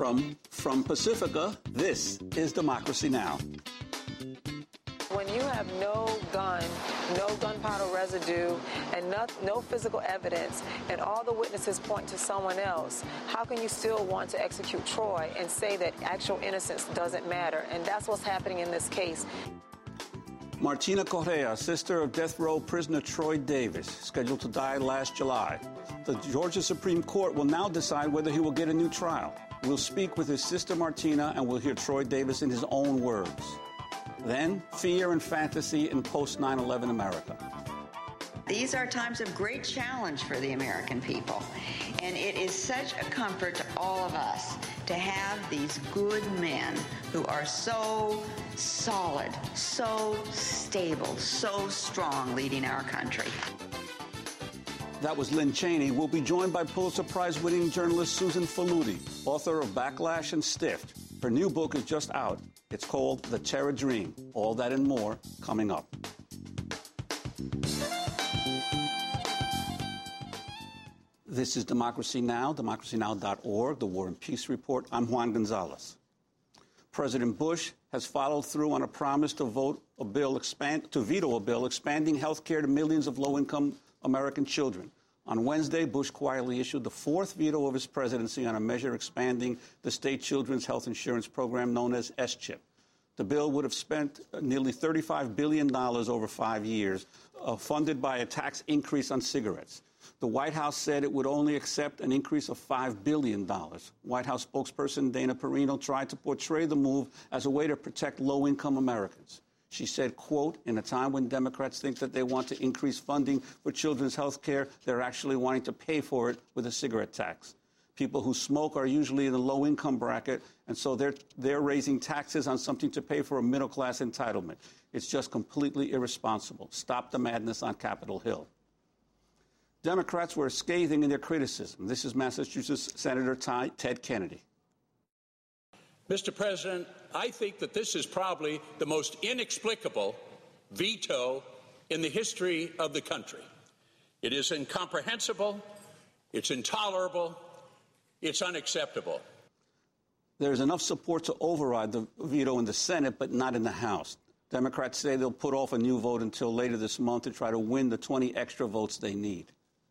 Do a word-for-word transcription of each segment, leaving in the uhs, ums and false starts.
From, from Pacifica, this is Democracy Now! When you have no gun, no gunpowder residue, and no, no physical evidence, and all the witnesses point to someone else, how can you still want to execute Troy and say that actual innocence doesn't matter? And that's what's happening in this case. Martina Correa, sister of death row prisoner Troy Davis, scheduled to die last July. The Georgia Supreme Court will now decide whether he will get a new trial. We'll speak with his sister Martina, and we'll hear Troy Davis in his own words. Then, fear and fantasy in post nine eleven America. These are times of great challenge for the American people, and it is such a comfort to all of us to have these good men who are so solid, so stable, so strong leading our country. That was Lynn Cheney. We'll be joined by Pulitzer Prize-winning journalist Susan Faludi, author of Backlash and Stiffed. Her new book is just out. It's called The Terror Dream. All that and more coming up. This is Democracy Now!, democracy now dot org, the War and Peace Report. I'm Juan Gonzalez. President Bush has followed through on a promise to vote a bill expand, to veto a bill expanding health care to millions of low-income American children. On Wednesday, Bush quietly issued the fourth veto of his presidency on a measure expanding the state children's health insurance program known as S CHIP. The bill would have spent nearly thirty-five billion dollars over five years, uh, funded by a tax increase on cigarettes. The White House said it would only accept an increase of five billion dollars. White House spokesperson Dana Perino tried to portray the move as a way to protect low-income Americans. She said, quote, in a time when Democrats think that they want to increase funding for children's health care, they're actually wanting to pay for it with a cigarette tax. People who smoke are usually in the low-income bracket, and so they're, they're raising taxes on something to pay for a middle-class entitlement. It's just completely irresponsible. Stop the madness on Capitol Hill. Democrats were scathing in their criticism. This is Massachusetts Senator Ty, Ted Kennedy. Mister President, I think that this is probably the most inexplicable veto in the history of the country. It is incomprehensible, it's intolerable, it's unacceptable. There's enough support to override the veto in the Senate, but not in the House. Democrats say they'll put off a new vote until later this month to try to win the twenty extra votes they need.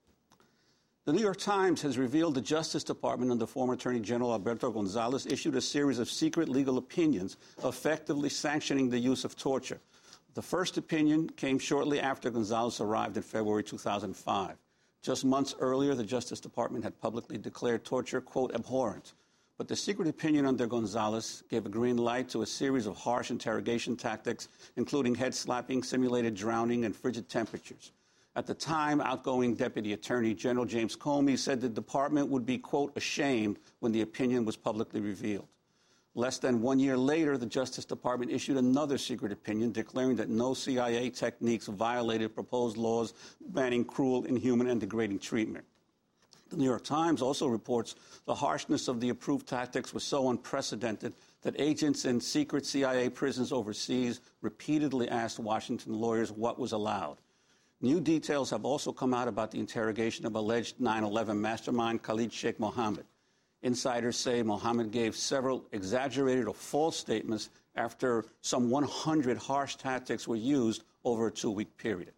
The New York Times has revealed the Justice Department under former Attorney General Alberto Gonzales issued a series of secret legal opinions effectively sanctioning the use of torture. The first opinion came shortly after Gonzales arrived in February two thousand five. Just months earlier, the Justice Department had publicly declared torture, quote, abhorrent. But the secret opinion under Gonzales gave a green light to a series of harsh interrogation tactics, including head slapping, simulated drowning, and frigid temperatures. At the time, outgoing Deputy Attorney General James Comey said the department would be, quote, ashamed when the opinion was publicly revealed. Less than one year later, the Justice Department issued another secret opinion declaring that no C I A techniques violated proposed laws banning cruel, inhuman, and degrading treatment. The New York Times also reports the harshness of the approved tactics was so unprecedented that agents in secret C I A prisons overseas repeatedly asked Washington lawyers what was allowed. New details have also come out about the interrogation of alleged nine eleven mastermind Khalid Sheikh Mohammed. Insiders say Mohammed gave several exaggerated or false statements after some one hundred harsh tactics were used over a two-week period.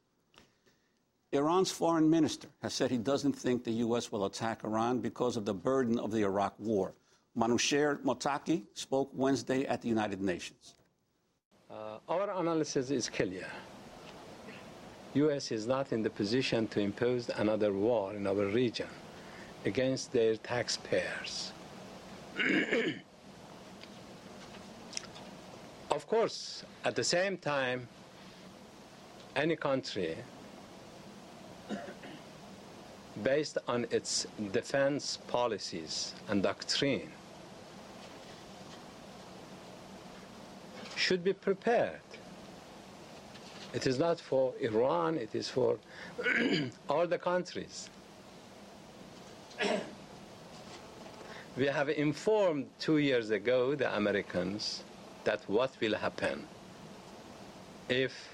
Iran's foreign minister has said he doesn't think the U S will attack Iran because of the burden of the Iraq war. Manouchehr Mottaki spoke Wednesday at the United Nations. Uh, our analysis is clear. U S is not in the position to impose another war in our region against their taxpayers. Of course, at the same time, any country, based on its defense policies and doctrine, should be prepared. It is not for Iran, it is for all the countries. We have informed two years ago the Americans that what will happen if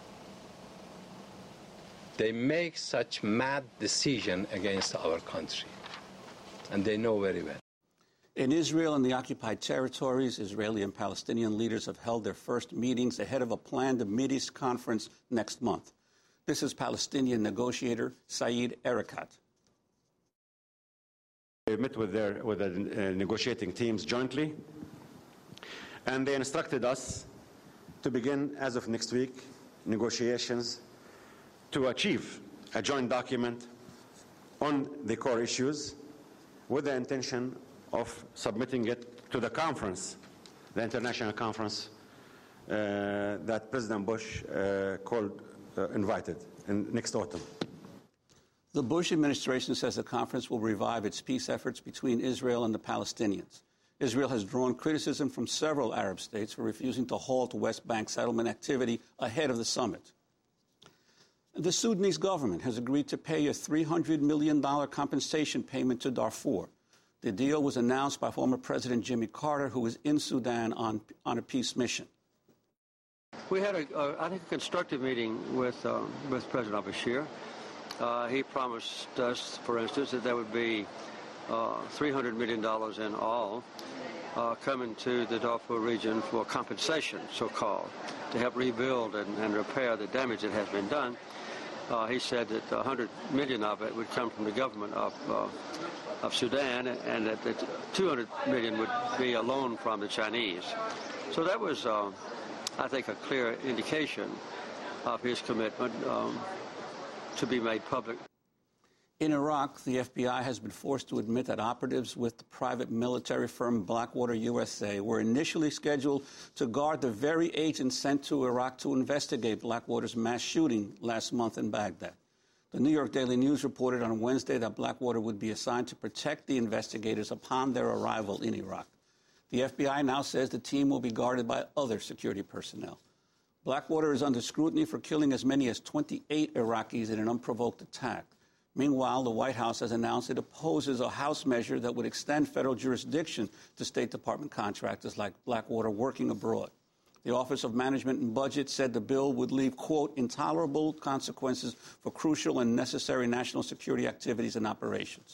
they make such mad decision against our country. And they know very well. In Israel and the occupied territories, Israeli and Palestinian leaders have held their first meetings ahead of a planned Mideast conference next month. This is Palestinian negotiator Saeed Erekat. They met with their with the uh, negotiating teams jointly, and they instructed us to begin, as of next week, negotiations to achieve a joint document on the core issues with the intention of submitting it to the conference, the international conference uh, that President Bush uh, called, uh, invited in next autumn. The Bush administration says the conference will revive its peace efforts between Israel and the Palestinians. Israel has drawn criticism from several Arab states for refusing to halt West Bank settlement activity ahead of the summit. The Sudanese government has agreed to pay a three hundred million dollars compensation payment to Darfur. The deal was announced by former President Jimmy Carter, who is in Sudan on, on a peace mission. We had, a, a, I think, a constructive meeting with, uh, with President al-Bashir. Uh, he promised us, for instance, that there would be uh, three hundred million dollars in all uh, coming to the Darfur region for compensation, so-called, to help rebuild and, and repair the damage that has been done. Uh, he said that one hundred million dollars of it would come from the government of, uh, of Sudan, and that, that two hundred million dollars would be a loan from the Chinese. So that was, uh, I think, a clear indication of his commitment um, to be made public. In Iraq, the F B I has been forced to admit that operatives with the private military firm Blackwater U S A were initially scheduled to guard the very agents sent to Iraq to investigate Blackwater's mass shooting last month in Baghdad. The New York Daily News reported on Wednesday that Blackwater would be assigned to protect the investigators upon their arrival in Iraq. The F B I now says the team will be guarded by other security personnel. Blackwater is under scrutiny for killing as many as twenty-eight Iraqis in an unprovoked attack. Meanwhile, the White House has announced it opposes a House measure that would extend federal jurisdiction to State Department contractors like Blackwater working abroad. The Office of Management and Budget said the bill would leave, quote, intolerable consequences for crucial and necessary national security activities and operations.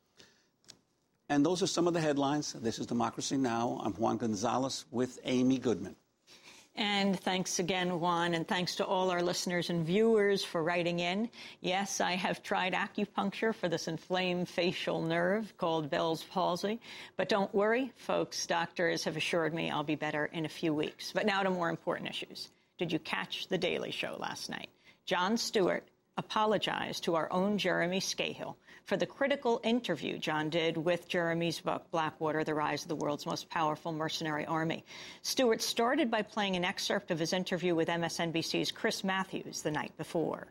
And those are some of the headlines. This is Democracy Now! I'm Juan Gonzalez with Amy Goodman. And thanks again, Juan, and thanks to all our listeners and viewers for writing in. Yes, I have tried acupuncture for this inflamed facial nerve called Bell's palsy. But don't worry, folks. Doctors have assured me I'll be better in a few weeks. But now to more important issues. Did you catch The Daily Show last night? Jon Stewart apologized to our own Jeremy Scahill for the critical interview John did with Jeremy's book, Blackwater, The Rise of the World's Most Powerful Mercenary Army. Stewart started by playing an excerpt of his interview with M S N B C's Chris Matthews the night before.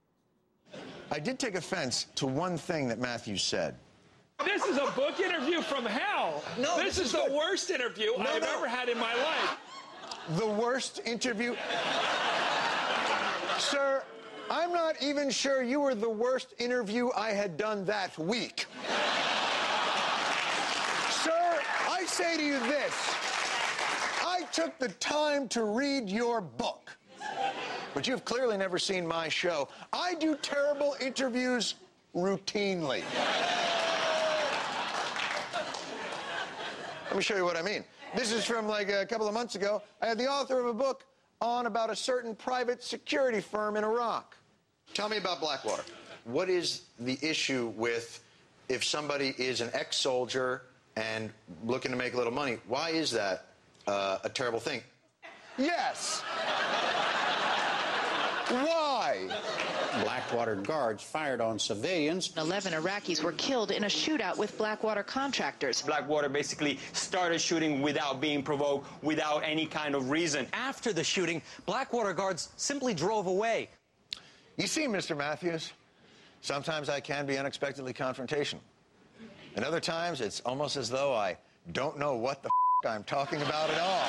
I did take offense to one thing that Matthews said. This is a book interview from hell. No, this, this is, is the worst interview no, I've no. ever had in my life. The worst interview? Sir, I'm not even sure you were the worst interview I had done that week. Sir, I say to you this. I took the time to read your book. But you've clearly never seen my show. I do terrible interviews routinely. Let me show you what I mean. This is from like a couple of months ago. I had the author of a book on about a certain private security firm in Iraq. Tell me about Blackwater. What is the issue with if somebody is an ex-soldier and looking to make a little money? Why is that uh, a terrible thing? Yes. Why? Blackwater guards fired on civilians. eleven Iraqis were killed in a shootout with Blackwater contractors. Blackwater basically started shooting without being provoked, without any kind of reason. After the shooting, Blackwater guards simply drove away. You see, Mister Matthews, sometimes I can be unexpectedly confrontational. And other times, it's almost as though I don't know what the f*** I'm talking about at all.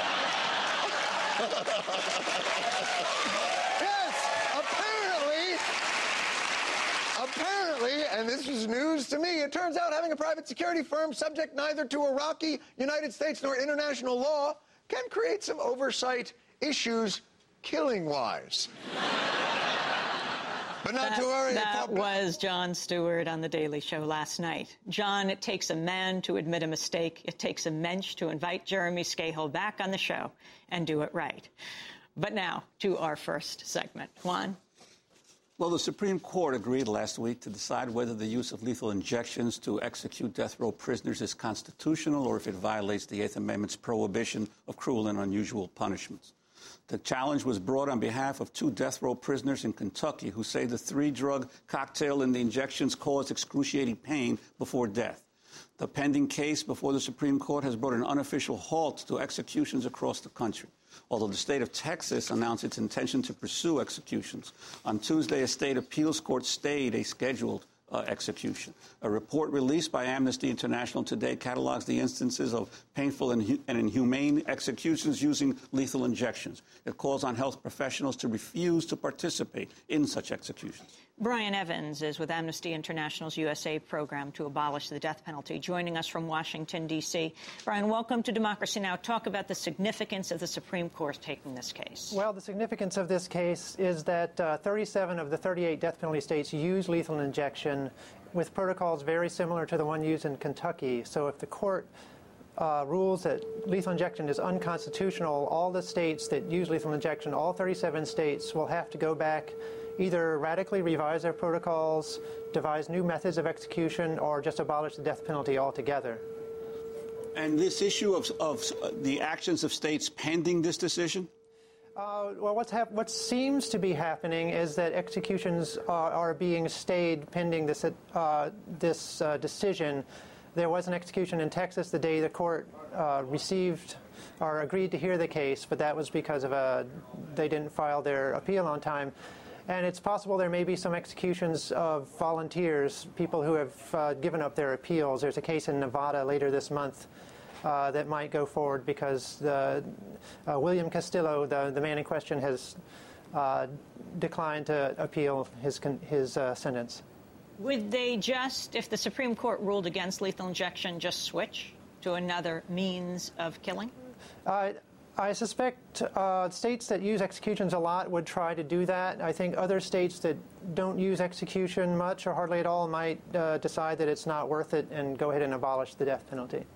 Apparently, and this is news to me, it turns out having a private security firm subject neither to Iraqi, United States, nor international law can create some oversight issues killing-wise. But not that, to worry. That was Jon Stewart on The Daily Show last night. John, it takes a man to admit a mistake. It takes a mensch to invite Jeremy Scahill back on the show and do it right. But now to our first segment. Juan? Well, the Supreme Court agreed last week to decide whether the use of lethal injections to execute death row prisoners is constitutional or if it violates the Eighth Amendment's prohibition of cruel and unusual punishments. The challenge was brought on behalf of two death row prisoners in Kentucky who say the three-drug cocktail in the injections caused excruciating pain before death. The pending case before the Supreme Court has brought an unofficial halt to executions across the country, although the state of Texas announced its intention to pursue executions. On Tuesday, a state appeals court stayed a scheduled uh, execution. A report released by Amnesty International today catalogs the instances of painful and, and inhumane executions using lethal injections. It calls on health professionals to refuse to participate in such executions. Brian Evans is with Amnesty International's U S A program to abolish the death penalty, joining us from Washington, D C Brian, welcome to Democracy Now! Talk about the significance of the Supreme Court taking this case. Well, the significance of this case is that uh, thirty-seven of the thirty-eight death penalty states use lethal injection with protocols very similar to the one used in Kentucky. So if the court uh, rules that lethal injection is unconstitutional, all the states that use lethal injection, all thirty-seven states, will have to go back, either radically revise their protocols, devise new methods of execution, or just abolish the death penalty altogether. And this issue of, of the actions of states pending this decision? Uh, well, what's hap- what seems to be happening is that executions are, are being stayed pending this, uh, this uh, decision. There was an execution in Texas the day the court uh, received or agreed to hear the case, but that was because of a, they didn't file their appeal on time. And it's possible there may be some executions of volunteers, people who have uh, given up their appeals. There's a case in Nevada later this month uh, that might go forward because the, uh, William Castillo, the, the man in question, has uh, declined to appeal his, his uh, sentence. Would they just, if the Supreme Court ruled against lethal injection, just switch to another means of killing? Uh, I suspect uh, states that use executions a lot would try to do that. I think other states that don't use execution much or hardly at all might uh, decide that it's not worth it and go ahead and abolish the death penalty.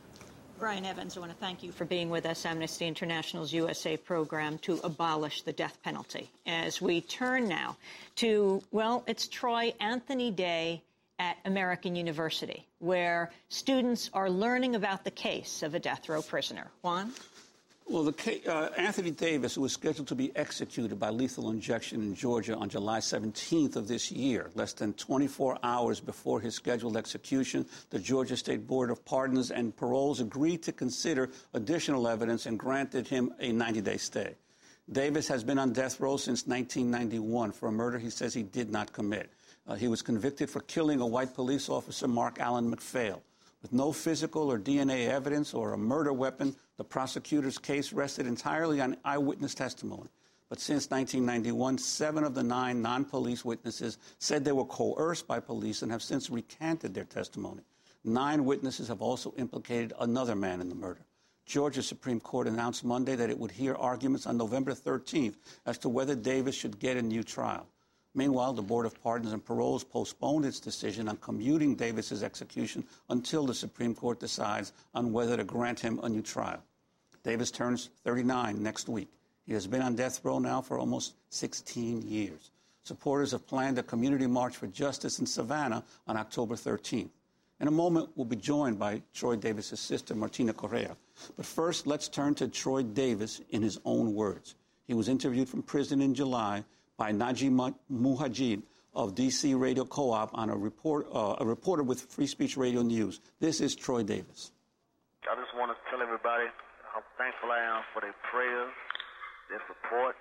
Brian Evans, I want to thank you for being with us, Amnesty International's U S A program to abolish the death penalty. As we turn now to, well, it's Troy Anthony Day at American University, where students are learning about the case of a death row prisoner. Juan? Well, the, uh, Anthony Davis, who was scheduled to be executed by lethal injection in Georgia on July seventeenth of this year, less than twenty-four hours before his scheduled execution, the Georgia State Board of Pardons and Paroles agreed to consider additional evidence and granted him a ninety-day stay. Davis has been on death row since nineteen ninety-one for a murder he says he did not commit. Uh, he was convicted for killing a white police officer, Mark Allen McPhail. With no physical or D N A evidence or a murder weapon, the prosecutor's case rested entirely on eyewitness testimony. But since nineteen ninety-one, seven of the nine non-police witnesses said they were coerced by police and have since recanted their testimony. Nine witnesses have also implicated another man in the murder. Georgia Supreme Court announced Monday that it would hear arguments on November thirteenth as to whether Davis should get a new trial. Meanwhile, the Board of Pardons and Paroles postponed its decision on commuting Davis's execution until the Supreme Court decides on whether to grant him a new trial. Davis turns thirty-nine next week. He has been on death row now for almost sixteen years. Supporters have planned a community march for justice in Savannah on October thirteenth. In a moment, we'll be joined by Troy Davis's sister, Martina Correa. But first, let's turn to Troy Davis in his own words. He was interviewed from prison in July by Najee Muhajid of D C Radio Co-op on a, report, uh, a reporter with Free Speech Radio News. This is Troy Davis. I just want to tell everybody how thankful I am for their prayers, their support,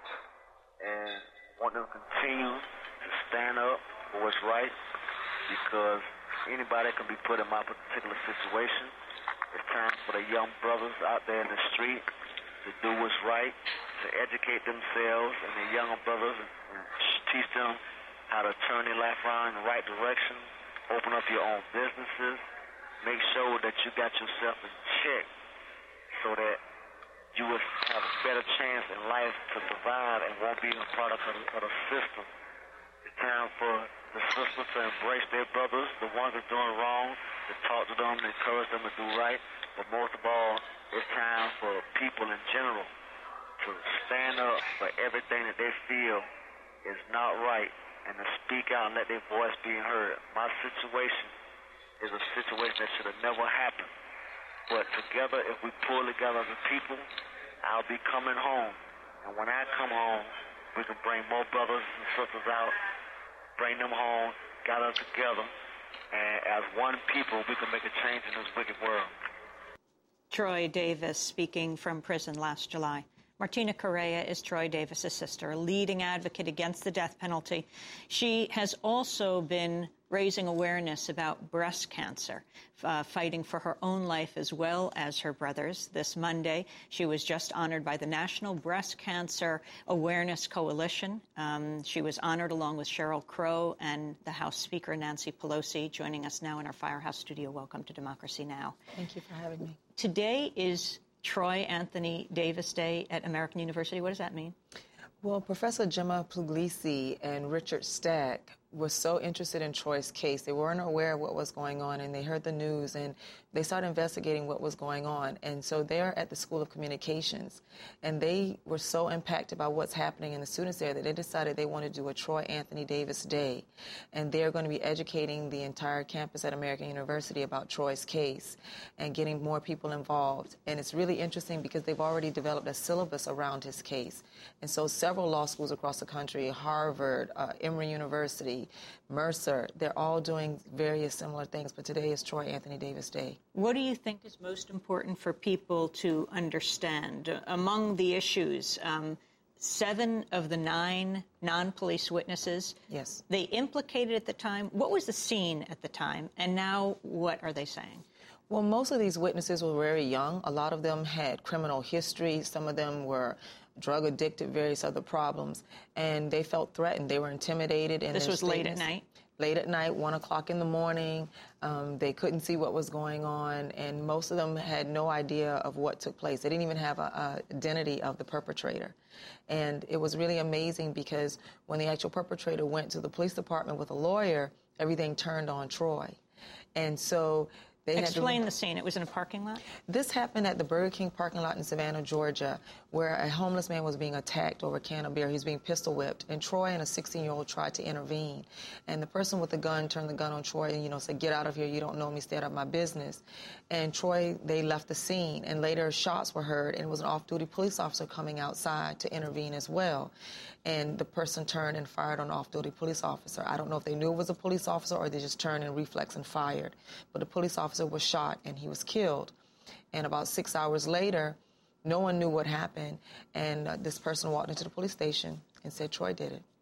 and want them to continue to stand up for what's right, because anybody can be put in my particular situation. It's time for the young brothers out there in the street to do what's right, to educate themselves and their younger brothers and teach them how to turn their life around in the right direction, open up your own businesses, make sure that you got yourself in check so that you will have a better chance in life to survive and won't be a product of, of the system. It's time for the sisters to embrace their brothers, the ones that are doing wrong, to talk to them, to encourage them to do right. But most of all, it's time for people in general to stand up for everything that they feel is not right and to speak out and let their voice be heard. My situation is a situation that should have never happened. But together, if we pull together as a people, I'll be coming home. And when I come home, we can bring more brothers and sisters out, bring them home, gather together, and as one people, we can make a change in this wicked world. Troy Davis speaking from prison last July. Martina Correa is Troy Davis's sister, a leading advocate against the death penalty. She has also been raising awareness about breast cancer, uh, fighting for her own life as well as her brother's. This Monday, she was just honored by the National Breast Cancer Awareness Coalition. Um, she was honored along with Sheryl Crow and the House Speaker, Nancy Pelosi, joining us now in our Firehouse studio. Welcome to Democracy Now! Thank you for having me. Today is Troy Anthony Davis Day at American University. What does that mean? Well, Professor Gemma Puglisi and Richard Stack were so interested in Troy's case. They weren't aware of what was going on, and they heard the news, and they started investigating what was going on. And so they're at the School of Communications, and they were so impacted by what's happening in the students there that they decided they want to do a Troy Anthony Davis Day. And they're going to be educating the entire campus at American University about Troy's case and getting more people involved. And it's really interesting because they've already developed a syllabus around his case. And so several law schools across the country, Harvard, uh, Emory University, Mercer, they're all doing various similar things, but today is Troy Anthony Davis Day. What do you think is most important for people to understand? Among the issues, um, seven of the nine non-police witnesses, yes, they implicated at the time. What was the scene at the time, and now what are they saying? Well, most of these witnesses were very young. A lot of them had criminal history. Some of them were drug addicted, various other problems, and they felt threatened. They were intimidated. In this their was late at night? Late at night, one o'clock in the morning. Um, they couldn't see what was going on, and most of them had no idea of what took place. They didn't even have an identity of the perpetrator. And it was really amazing because when the actual perpetrator went to the police department with a lawyer, everything turned on Troy. And so they Explain had to, the scene. It was in a parking lot? This happened at the Burger King parking lot in Savannah, Georgia, where a homeless man was being attacked over a can of beer. He was being pistol whipped, and Troy and a sixteen-year-old tried to intervene. And the person with the gun turned the gun on Troy and, you know, said, "Get out of here. You don't know me. Stay out of my business." And Troy, they left the scene, and later shots were heard, and it was an off-duty police officer coming outside to intervene as well. And the person turned and fired on an off-duty police officer. I don't know if they knew it was a police officer or they just turned in reflex and fired. But the police officer was shot and he was killed. And about six hours later, no one knew what happened. And uh, this person walked into the police station and said Troy did it.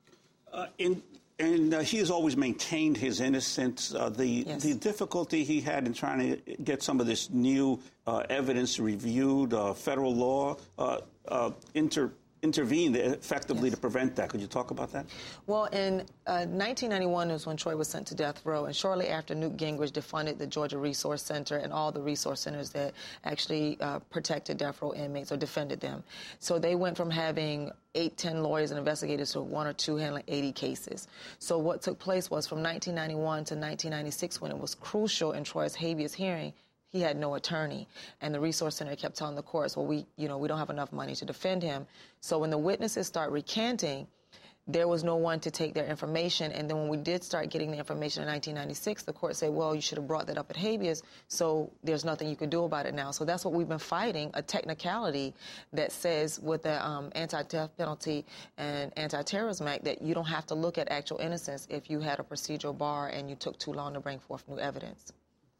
Uh, in, and uh, he has always maintained his innocence. Uh, the, yes. the difficulty he had in trying to get some of this new uh, evidence reviewed, uh, federal law, uh, uh, inter. intervened effectively yes. to prevent that. Could you talk about that? Well, in uh, nineteen ninety-one was when Troy was sent to death row, and shortly after, Newt Gingrich defunded the Georgia Resource Center and all the resource centers that actually uh, protected death row inmates or defended them. So they went from having eight, ten lawyers and investigators to one or two handling eighty cases. So what took place was from nineteen ninety-one to nineteen ninety-six, when it was crucial in Troy's habeas hearing, he had no attorney, and the Resource Center kept telling the courts, well, we, you know, we don't have enough money to defend him. So when the witnesses start recanting, there was no one to take their information. And then when we did start getting the information in nineteen ninety-six, the court said, well, you should have brought that up at habeas, so there's nothing you could do about it now. So that's what we've been fighting, a technicality that says with the um, Anti-Death Penalty and Anti-Terrorism Act that you don't have to look at actual innocence if you had a procedural bar and you took too long to bring forth new evidence.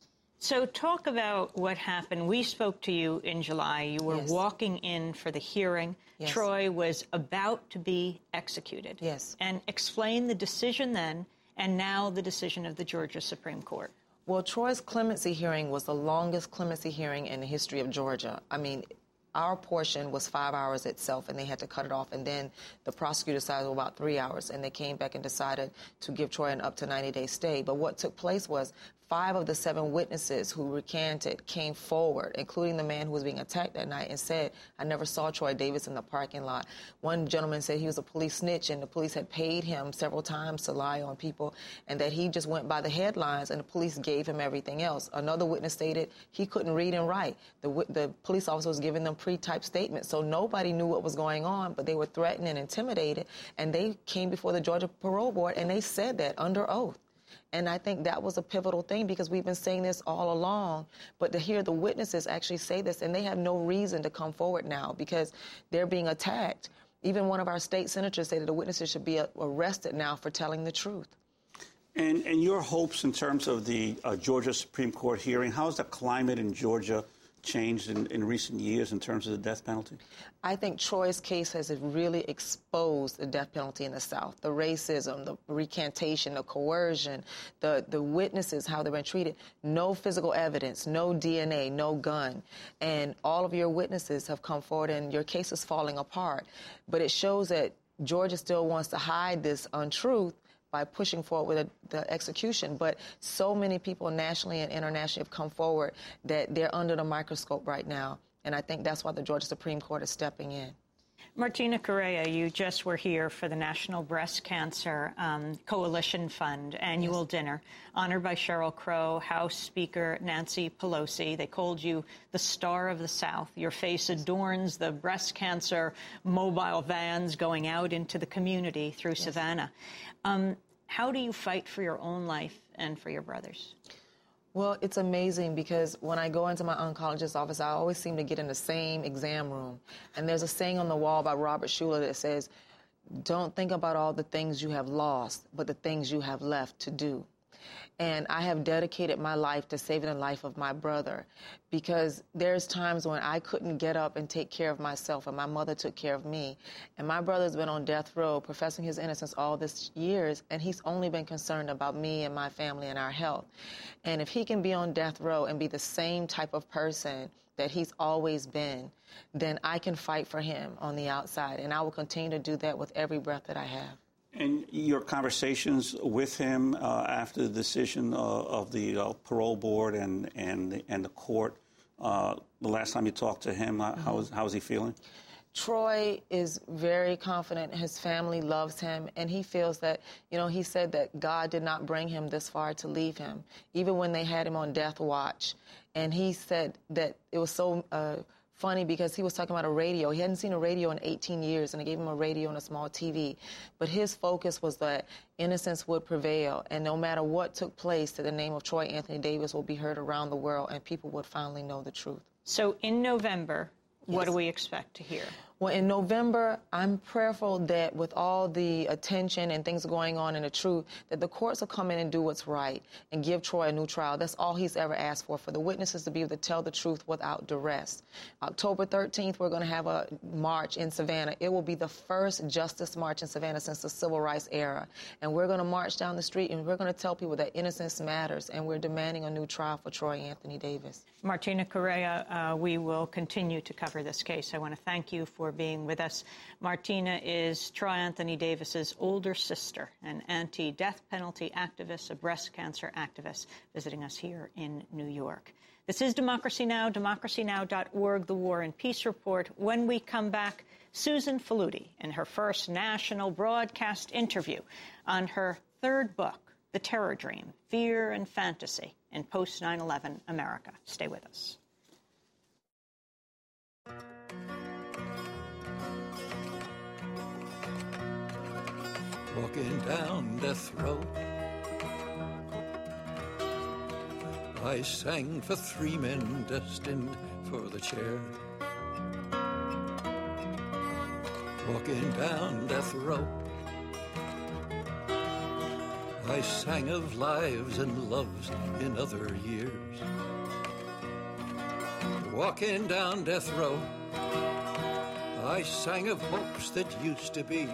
So talk about what happened. We spoke to you in July. You were yes. walking in for the hearing. Yes. Troy was about to be executed. Yes. And explain the decision then and now the decision of the Georgia Supreme Court. Well, Troy's clemency hearing was the longest clemency hearing in the history of Georgia. I mean, our portion was five hours itself, and they had to cut it off. And then the prosecutor decided about three hours, and they came back and decided to give Troy an up to ninety-day stay. But what took place was five of the seven witnesses who recanted came forward, including the man who was being attacked that night, and said, I never saw Troy Davis in the parking lot. One gentleman said he was a police snitch, and the police had paid him several times to lie on people, and that he just went by the headlines, and the police gave him everything else. Another witness stated he couldn't read and write. The, the police officer was giving them pre-typed statements, so nobody knew what was going on, but they were threatened and intimidated, and they came before the Georgia Parole Board, and they said that under oath. And I think that was a pivotal thing, because we've been saying this all along, but to hear the witnesses actually say this, and they have no reason to come forward now because they're being attacked. Even one of our state senators said that the witnesses should be arrested now for telling the truth. And, and your hopes in terms of the uh, Georgia Supreme Court hearing, how has the climate in Georgia changed in, in recent years in terms of the death penalty? I think Troy's case has really exposed the death penalty in the South, the racism, the recantation, the coercion, the, the witnesses, how they've been treated. No physical evidence, no D N A, no gun. And all of your witnesses have come forward, and your case is falling apart. But it shows that Georgia still wants to hide this untruth by pushing forward with a, the execution. But so many people nationally and internationally have come forward that they're under the microscope right now. And I think that's why the Georgia Supreme Court is stepping in. Martina Correa, you just were here for the National Breast Cancer um, Coalition Fund annual yes. dinner, honored by Sheryl Crow, House Speaker Nancy Pelosi. They called you the star of the South. Your face adorns the breast cancer mobile vans going out into the community through yes. Savannah. Um, how do you fight for your own life and for your brothers? Well, it's amazing because when I go into my oncologist's office, I always seem to get in the same exam room. And there's a saying on the wall by Robert Schuller that says, don't think about all the things you have lost, but the things you have left to do. And I have dedicated my life to saving the life of my brother, because there's times when I couldn't get up and take care of myself, and my mother took care of me. And my brother's been on death row professing his innocence all these years, and he's only been concerned about me and my family and our health. And if he can be on death row and be the same type of person that he's always been, then I can fight for him on the outside. And I will continue to do that with every breath that I have. And your conversations with him uh, after the decision uh, of the uh, parole board and and the, and the court, uh, the last time you talked to him, uh, mm-hmm. how is how is he feeling? Troy is very confident. His family loves him, and he feels that, you know, he said that God did not bring him this far to leave him, even when they had him on death watch. And he said that it was so uh, funny because he was talking about a radio. He hadn't seen a radio in eighteen years, and they gave him a radio and a small T V. But his focus was that innocence would prevail, and no matter what took place, that the name of Troy Anthony Davis will be heard around the world, and people would finally know the truth. So in November, what yes. do we expect to hear? Well, in November, I'm prayerful that with all the attention and things going on in the truth, that the courts will come in and do what's right and give Troy a new trial. That's all he's ever asked for, for the witnesses to be able to tell the truth without duress. October thirteenth, we're going to have a march in Savannah. It will be the first justice march in Savannah since the civil rights era. And we're going to march down the street, and we're going to tell people that innocence matters, and we're demanding a new trial for Troy Anthony Davis. Martina Correa, uh, we will continue to cover this case. I want to thank you for being with us. Martina is Troy Anthony Davis's older sister, an anti-death penalty activist, a breast cancer activist, visiting us here in New York. This is Democracy Now!, democracy now dot org, the War and Peace Report. When we come back, Susan Faludi in her first national broadcast interview on her third book, The Terror Dream, Fear and Fantasy in Post nine eleven America. Stay with us. Walking down death row, I sang for three men destined for the chair. Walking down death row, I sang of lives and loves in other years. Walking down death row, I sang of hopes that used to be.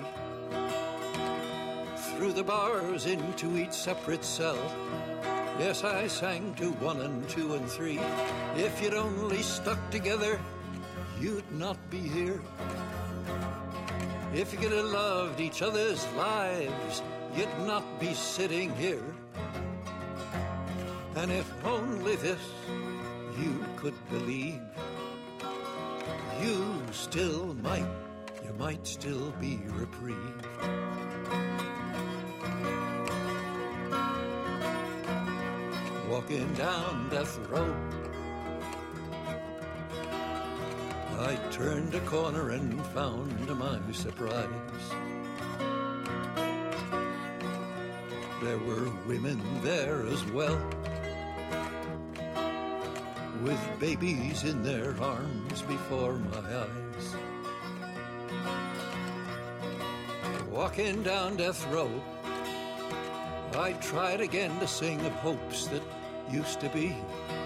Through the bars into each separate cell, yes, I sang to one and two and three. If you'd only stuck together, you'd not be here. If you could have loved each other's lives, you'd not be sitting here. And if only this you could believe, you still might, you might still be reprieved. Walking down death row, I turned a corner and found to my surprise there were women there as well, with babies in their arms before my eyes. Walking down death row, I tried again to sing of hopes that used to be,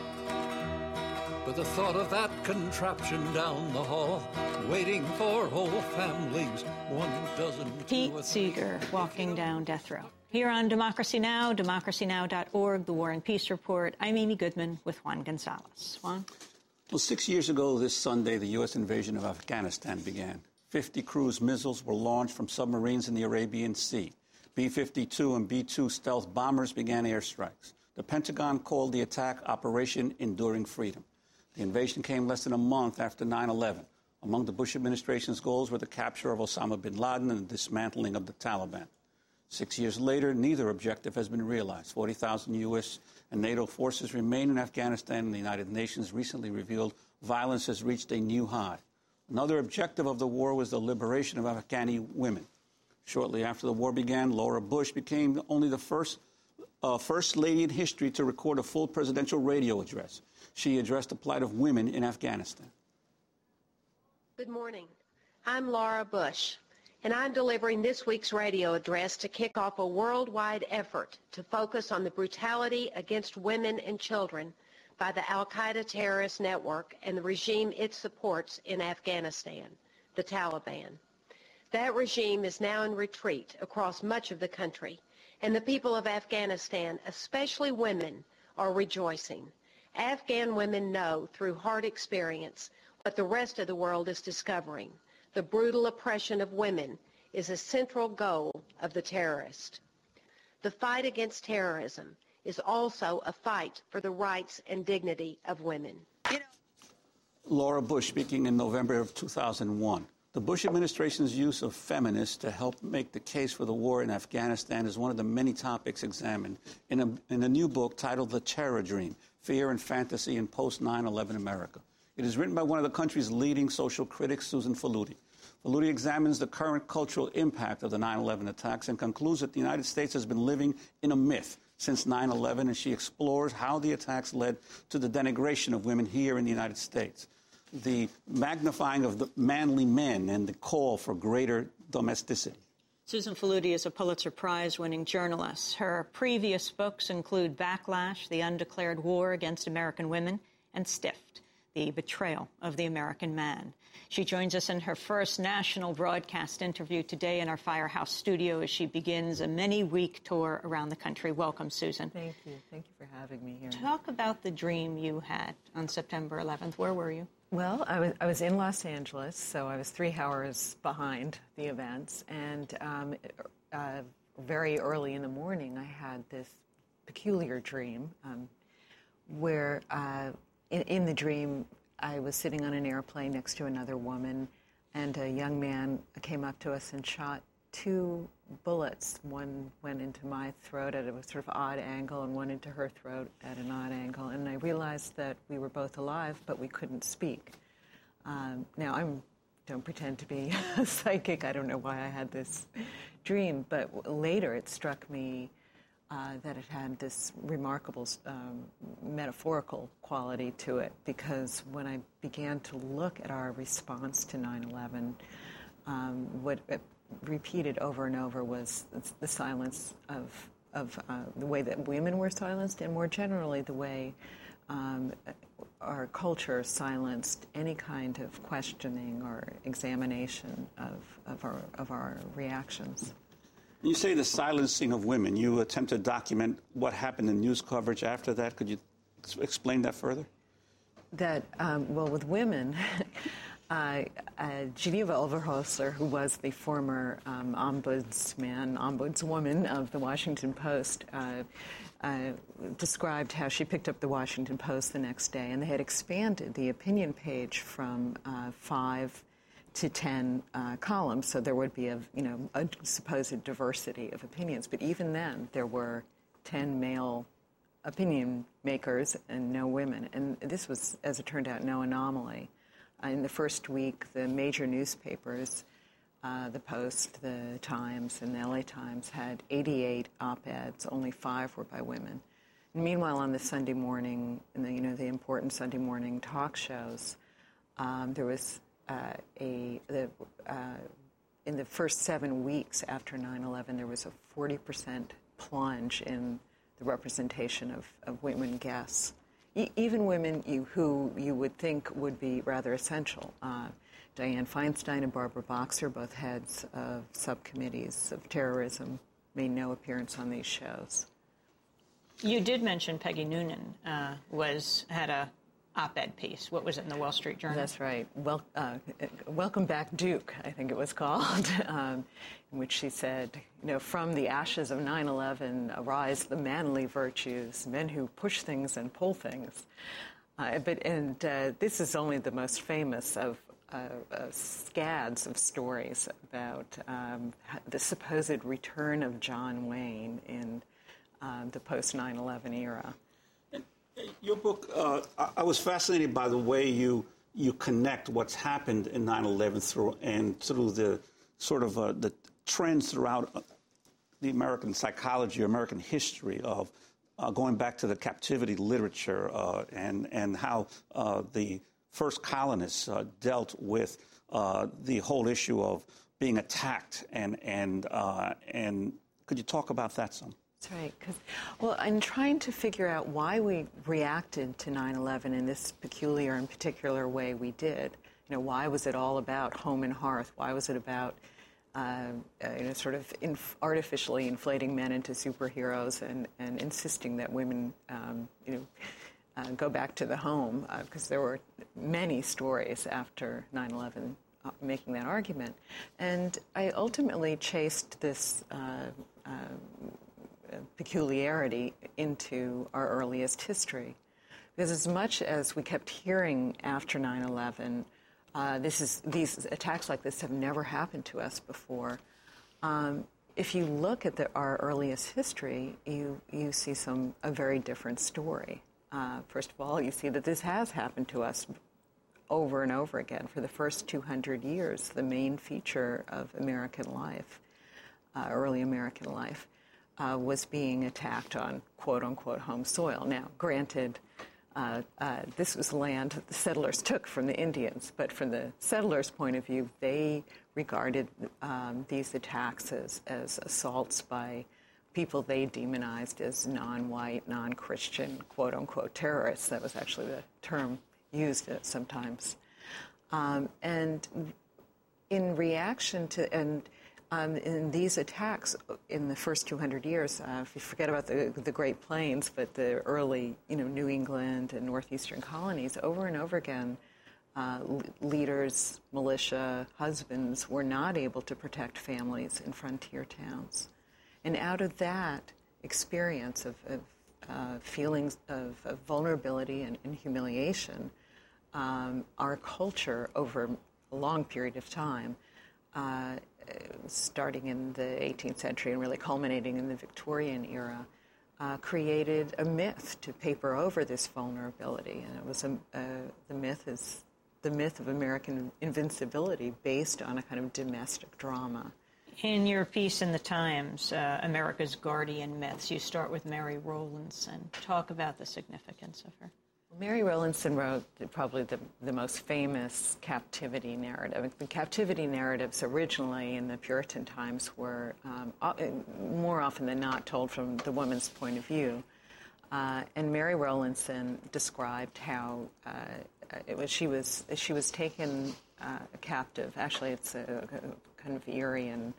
but the thought of that contraption down the hall, waiting for whole families, one dozen... Pete Seeger, Walking Down Death Row. Here on Democracy Now!, democracy now dot org, The War and Peace Report, I'm Amy Goodman with Juan Gonzalez. Juan? Well, six years ago this Sunday, the U S invasion of Afghanistan began. fifty cruise missiles were launched from submarines in the Arabian Sea. B fifty-two and B two stealth bombers began airstrikes. The Pentagon called the attack Operation Enduring Freedom. The invasion came less than a month after nine eleven. Among the Bush administration's goals were the capture of Osama bin Laden and the dismantling of the Taliban. Six years later, neither objective has been realized. forty thousand U S and NATO forces remain in Afghanistan, and the United Nations recently revealed violence has reached a new high. Another objective of the war was the liberation of Afghani women. Shortly after the war began, Laura Bush became only the first uh, first lady in history to record a full presidential radio address. She addressed the plight of women in Afghanistan. Good morning. I'm Laura Bush, and I'm delivering this week's radio address to kick off a worldwide effort to focus on the brutality against women and children by the al-Qaeda terrorist network and the regime it supports in Afghanistan, the Taliban. That regime is now in retreat across much of the country, and the people of Afghanistan, especially women, are rejoicing. Afghan women know through hard experience what the rest of the world is discovering. The brutal oppression of women is a central goal of the terrorist. The fight against terrorism is also a fight for the rights and dignity of women. You know, Laura Bush speaking in November of two thousand one. The Bush administration's use of feminists to help make the case for the war in Afghanistan is one of the many topics examined in a, in a new book titled The Terror Dream, Fear and Fantasy in Post nine eleven America. It is written by one of the country's leading social critics, Susan Faludi. Faludi examines the current cultural impact of the nine eleven attacks and concludes that the United States has been living in a myth since nine eleven, and she explores how the attacks led to the denigration of women here in the United States, the magnifying of the manly men, and the call for greater domesticity. Susan Faludi is a Pulitzer Prize-winning journalist. Her previous books include Backlash, The Undeclared War Against American Women, and Stiffed, The Betrayal of the American Man. She joins us in her first national broadcast interview today in our Firehouse studio as she begins a many-week tour around the country. Welcome, Susan. Thank you. Thank you for having me here. Talk about the dream you had on September eleventh. Where were you? Well, I was, I was in Los Angeles, so I was three hours behind the events. And um, uh, very early in the morning, I had this peculiar dream um, where uh, in, in the dream, I was sitting on an airplane next to another woman, and a young man came up to us and shot two bullets. One went into my throat at a sort of odd angle, and one into her throat at an odd angle. And I realized that we were both alive, but we couldn't speak. Um, now, I don't pretend to be a psychic. I don't know why I had this dream, but later it struck me Uh, that it had this remarkable um, metaphorical quality to it, because when I began to look at our response to nine eleven, um, what it repeated over and over was the silence of, of uh, the way that women were silenced, and more generally the way um, our culture silenced any kind of questioning or examination of, of, our, of our reactions. You say the silencing of women. You attempt to document what happened in news coverage after that. Could you explain that further? That, um, well, with women, uh, uh, Geneva Overholser, who was the former um, ombudsman, ombudswoman of the Washington Post, uh, uh, described how she picked up the Washington Post the next day, and they had expanded the opinion page from uh, five to ten uh, columns, so there would be a, you know, a supposed diversity of opinions. But even then, there were ten male opinion makers and no women. And this was, as it turned out, no anomaly. Uh, in the first week, the major newspapers, uh, the Post, the Times, and the L A Times, had eighty-eight op-eds. Only five were by women. And meanwhile, on the Sunday morning, in the, you know, the important Sunday morning talk shows, um, there was uh, a the uh, in the first seven weeks after nine eleven, there was a forty percent plunge in the representation of, of women guests, e- even women you, who you would think would be rather essential. Uh, Dianne Feinstein and Barbara Boxer, both heads of subcommittees of terrorism, made no appearance on these shows. You did mention Peggy Noonan uh, was had a op-ed piece. What was it in the Wall Street Journal? That's right. Well, uh, Welcome Back, Duke, I think it was called, um, in which she said, you know, from the ashes of nine eleven arise the manly virtues, men who push things and pull things. Uh, but and uh, this is only the most famous of uh, uh, scads of stories about um, the supposed return of John Wayne in uh, the post nine eleven era. Your book, uh, I, I was fascinated by the way you you connect what's happened in nine eleven through and through the sort of uh, the trends throughout the American psychology, American history of uh, going back to the captivity literature uh, and and how uh, the first colonists uh, dealt with uh, the whole issue of being attacked and and uh, and could you talk about that some? That's right. Cause, well, I'm trying to figure out why we reacted to nine eleven in this peculiar and particular way we did. You know, why was it all about home and hearth? Why was it about, uh, uh, you know, sort of inf- artificially inflating men into superheroes and, and insisting that women, um, you know, uh, go back to the home? Because uh, there were many stories after nine eleven uh, making that argument. And I ultimately chased this uh, uh, peculiarity into our earliest history. Because as much as we kept hearing after nine eleven, uh, this is, these attacks like this have never happened to us before, um, if you look at the, our earliest history, you, you see some a very different story. Uh, first of all, you see that this has happened to us over and over again. For the first two hundred years, the main feature of American life, uh, early American life, Uh, was being attacked on quote-unquote home soil. Now, granted, uh, uh, this was land that the settlers took from the Indians, but from the settlers' point of view, they regarded um, these attacks as, as assaults by people they demonized as non-white, non-Christian, quote-unquote terrorists. That was actually the term used sometimes. Um, and in reaction to... and Um, in these attacks in the first two hundred years, uh, if you forget about the, the Great Plains, but the early, you know, New England and northeastern colonies, over and over again, uh, leaders, militia, husbands were not able to protect families in frontier towns. And out of that experience of, of uh, feelings of, of vulnerability and, and humiliation, um, our culture over a long period of time, uh, starting in the eighteenth century and really culminating in the Victorian era, uh, created a myth to paper over this vulnerability. And it was a, uh, the myth is the myth of American invincibility based on a kind of domestic drama. In your piece in the Times, uh, America's Guardian Myths, you start with Mary Rowlandson. Talk about the significance of her. Mary Rowlandson wrote probably the, the most famous captivity narrative. The captivity narratives originally in the Puritan times were um, more often than not told from the woman's point of view. Uh, and Mary Rowlandson described how uh, it was she was she was taken uh, captive. Actually, it's a, a kind of eerie and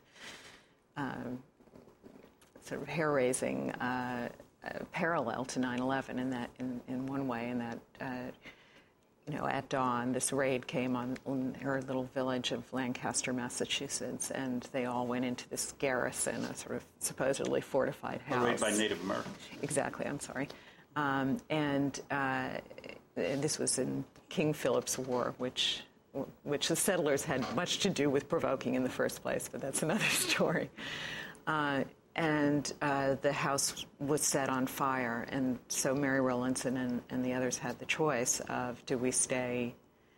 um, sort of hair-raising Uh, Uh, parallel to nine eleven in that, in, in one way, in that uh, you know, at dawn, this raid came on, on her little village of Lancaster, Massachusetts, and they all went into this garrison, a sort of supposedly fortified house. A raid by Native Americans. Exactly, I'm sorry. Um, and uh, this was in King Philip's War, which which the settlers had much to do with provoking in the first place, but that's another story. Uh, and uh, the house was set on fire, and so Mary Rowlandson and, and the others had the choice of, do we stay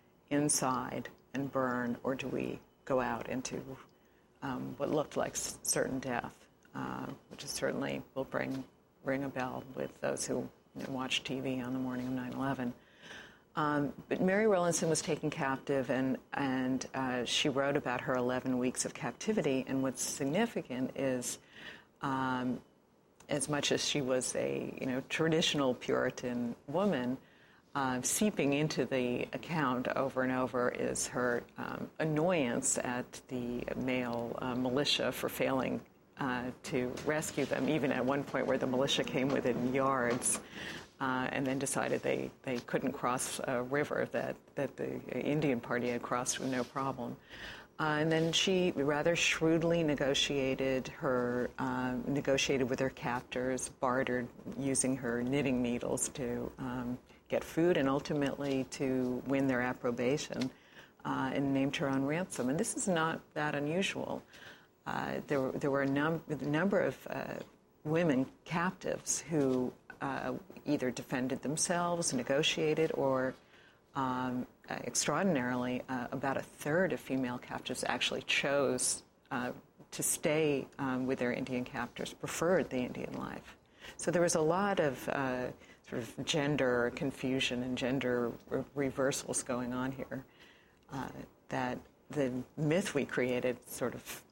inside and burn, or do we go out into um, what looked like certain death, uh, which is certainly will bring ring a bell with those who you know, watch T V on the morning of nine eleven. Um, but Mary Rowlandson was taken captive, and, and uh, she wrote about her eleven weeks of captivity. And what's significant is, um, as much as she was a you know traditional Puritan woman, uh, seeping into the account over and over is her um, annoyance at the male uh, militia for failing uh, to rescue them, even at one point where the militia came within yards. Uh, and then decided they, they couldn't cross a river that, that the Indian party had crossed with no problem. Uh, and then she rather shrewdly negotiated her uh, negotiated with her captors, bartered using her knitting needles to um, get food, and ultimately to win their approbation, uh, and named her on ransom. And this is not that unusual. Uh, there, there were a, num- a number of uh, women captives who Uh, either defended themselves, negotiated, or um, uh, extraordinarily, uh, about a third of female captives actually chose uh, to stay um, with their Indian captors, preferred the Indian life. So there was a lot of uh, sort of gender confusion and gender re- reversals going on here uh, that the myth we created sort of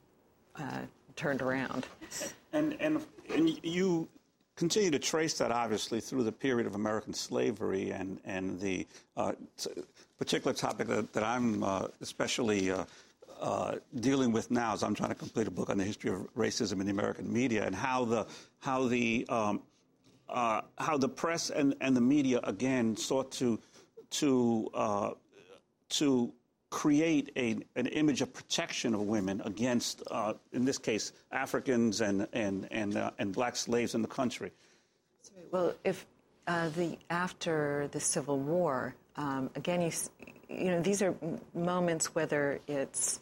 uh, turned around. And, and, and you continue to trace that, obviously, through the period of American slavery and, and the uh, particular topic that, that I'm uh, especially uh, uh, dealing with now as I'm trying to complete a book on the history of racism in the American media, and how the how the um, uh, how the press and, and the media again sought to to uh, to create a, an image of protection of women against, uh, in this case, Africans and and and, uh, and black slaves in the country. Well, if uh, the after the Civil War, um, again, you you know these are moments, whether it's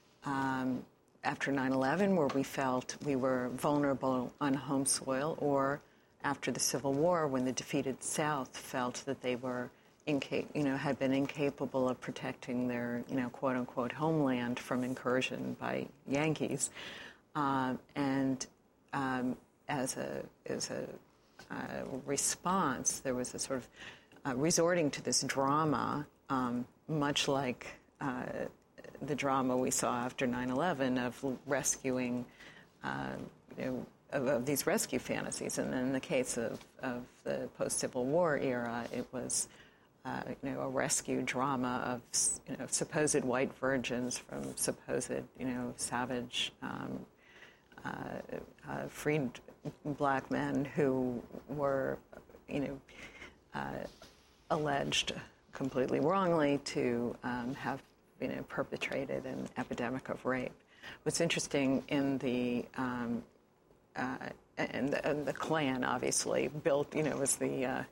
um, after nine eleven, where we felt we were vulnerable on home soil, or after the Civil War, when the defeated South felt that they were Inca- you know, had been incapable of protecting their, you know, quote-unquote homeland from incursion by Yankees. Uh, and um, as a as a uh, response, there was a sort of uh, resorting to this drama, um, much like uh, the drama we saw after nine eleven of rescuing, uh, you know, of, of these rescue fantasies. And in the case of, of the post-Civil War era, it was Uh, you know, a rescue drama of, you know, supposed white virgins from supposed, you know, savage, um, uh, uh, freed black men who were, you know, uh, alleged completely wrongly to um, have, you know, perpetrated an epidemic of rape. What's interesting in the um, uh, and, the, and the Klan obviously built, you know, was the uh,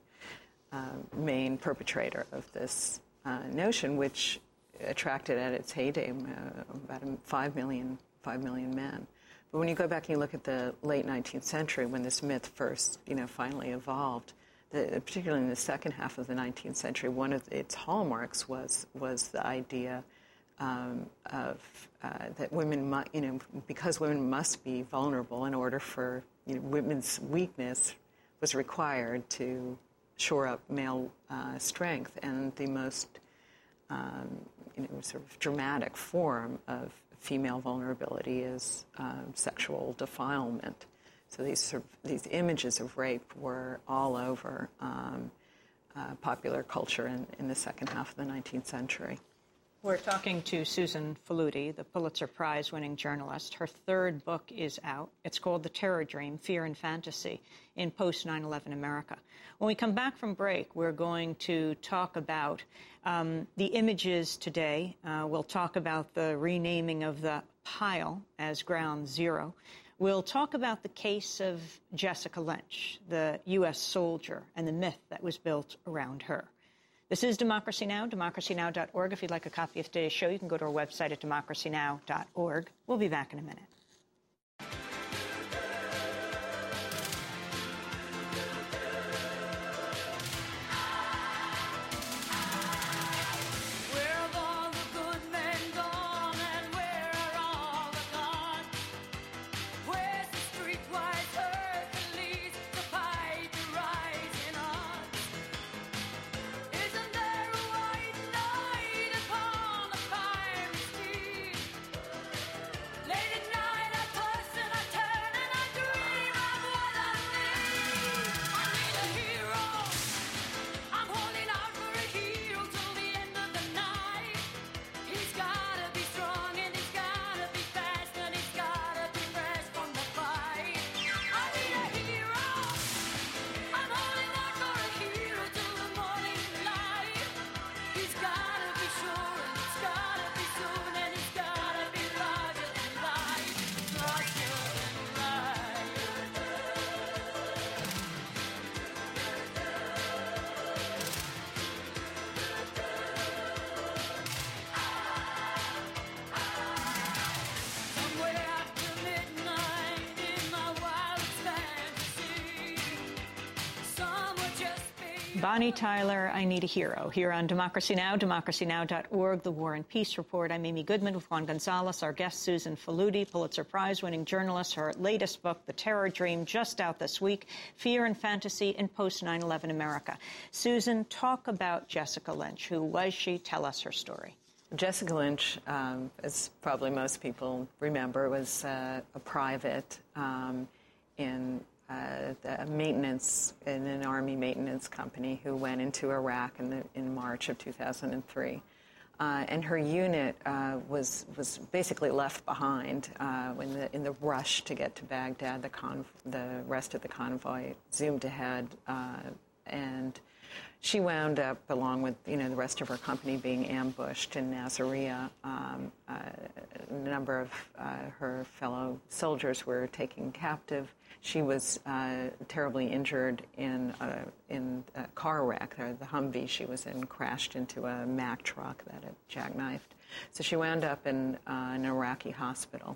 Uh, main perpetrator of this uh, notion, which attracted at its heyday uh, about five million, five million men. But when you go back and you look at the late nineteenth century, when this myth first, you know, finally evolved, the, particularly in the second half of the nineteenth century, one of its hallmarks was was the idea um, of uh, that women, mu- you know, because women must be vulnerable in order for, you know, women's weakness was required to shore up male uh, strength, and the most um, you know, sort of dramatic form of female vulnerability is uh, sexual defilement. So these sort of, these images of rape were all over um, uh, popular culture in, in the second half of the nineteenth century. We're talking to Susan Faludi, the Pulitzer Prize-winning journalist. Her third book is out. It's called The Terror Dream, Fear and Fantasy in Post nine eleven America. When we come back from break, we're going to talk about um, the images today. Uh, we'll talk about the renaming of the pile as Ground Zero. We'll talk about the case of Jessica Lynch, the U S soldier, and the myth that was built around her. This is Democracy Now!, democracy now dot org. If you'd like a copy of today's show, you can go to our website at democracy now dot org. We'll be back in a minute. Bonnie Tyler, I Need a Hero, here on Democracy Now!, democracy now dot org, The War and Peace Report. I'm Amy Goodman with Juan Gonzalez, our guest Susan Faludi, Pulitzer Prize-winning journalist. Her latest book, The Terror Dream, just out this week, Fear and Fantasy in Post nine eleven America. Susan, talk about Jessica Lynch. Who was she? Tell us her story. Jessica Lynch, um, as probably most people remember, was uh, a private um, in Uh, the maintenance in an Army maintenance company who went into Iraq in, the, in March of two thousand three. Uh, and her unit uh, was was basically left behind uh, when the, in the rush to get to Baghdad. The, con- the rest of the convoy zoomed ahead, uh, and she wound up, along with you know the rest of her company, being ambushed in Nasiriyah. Um, uh, a number of uh, her fellow soldiers were taken captive. She was uh, terribly injured in a, in a car wreck. The Humvee she was in crashed into a Mack truck that had jackknifed. So she wound up in uh, an Iraqi hospital.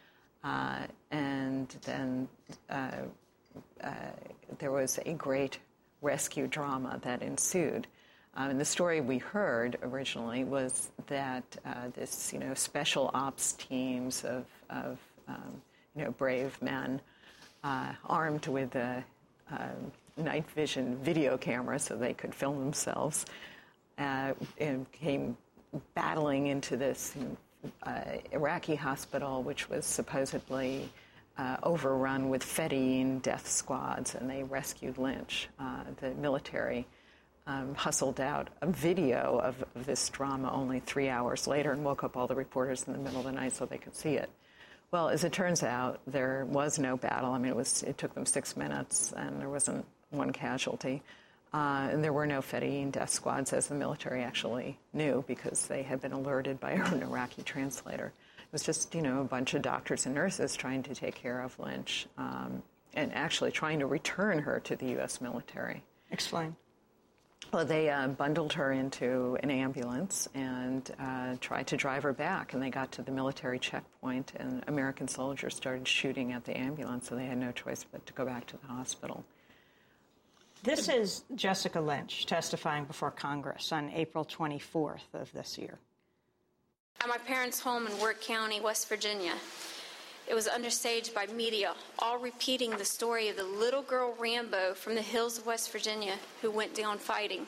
Uh, and then uh, uh, there was a great rescue drama that ensued. Um, and the story we heard originally was that uh, this, you know, special ops teams of, of um, you know, brave men Uh, armed with a, a night vision video camera so they could film themselves, uh, and came battling into this uh, Iraqi hospital, which was supposedly uh, overrun with Fedayeen death squads, and they rescued Lynch. Uh, the military um, hustled out a video of, of this drama only three hours later and woke up all the reporters in the middle of the night so they could see it. Well, as it turns out, there was no battle. I mean, it was it took them six minutes, and there wasn't one casualty. Uh, and there were no Fedayeen death squads, as the military actually knew, because they had been alerted by an Iraqi translator. It was just, you know, a bunch of doctors and nurses trying to take care of Lynch, um, and actually trying to return her to the U S military. Explain. Well, they uh, bundled her into an ambulance and uh, tried to drive her back, and they got to the military checkpoint, and American soldiers started shooting at the ambulance, so they had no choice but to go back to the hospital. This is Jessica Lynch testifying before Congress on April twenty-fourth of this year. At my parents' home in Wirt County, West Virginia, it was understaged by media, all repeating the story of the little girl Rambo from the hills of West Virginia who went down fighting.